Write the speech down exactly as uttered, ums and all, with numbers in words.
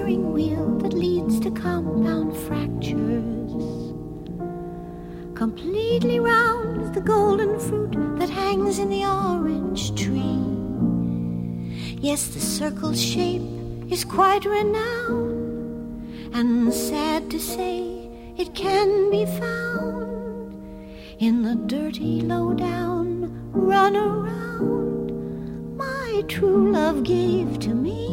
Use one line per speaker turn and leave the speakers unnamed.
steering wheel that leads to compound fractures. Completely round is the golden fruit that hangs in the orange tree. Yes, the circle's shape is quite renowned, and sad to say, it can be found in the dirty, low-down run around my true love gave to me.